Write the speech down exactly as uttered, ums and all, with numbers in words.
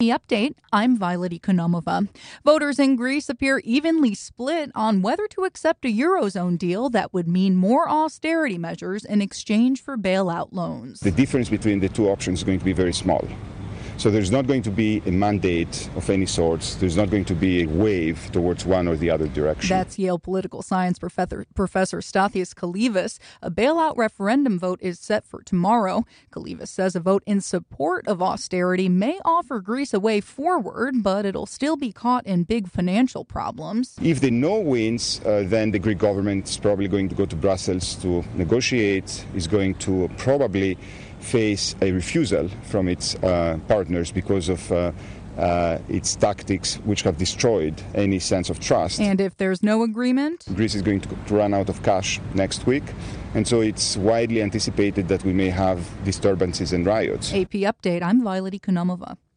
The update, I'm Violet Ekonomova. Voters in Greece appear evenly split on whether to accept a Eurozone deal that would mean more austerity measures in exchange for bailout loans. The difference between the two options is going to be very small. So there's not going to be a mandate of any sorts. There's not going to be a wave towards one or the other direction. That's Yale political science professor, professor Stathios Kalivas. A bailout referendum vote is set for tomorrow. Kalivas says a vote in support of austerity may offer Greece a way forward, but it'll still be caught in big financial problems. If the no wins, uh, then the Greek government is probably going to go to Brussels to negotiate, is going to probably face a refusal from its uh, partners because of uh, uh, its tactics, which have destroyed any sense of trust. And if there's no agreement? Greece is going to, to run out of cash next week. And so it's widely anticipated that we may have disturbances and riots. A P Update, I'm Violet Ekonomova.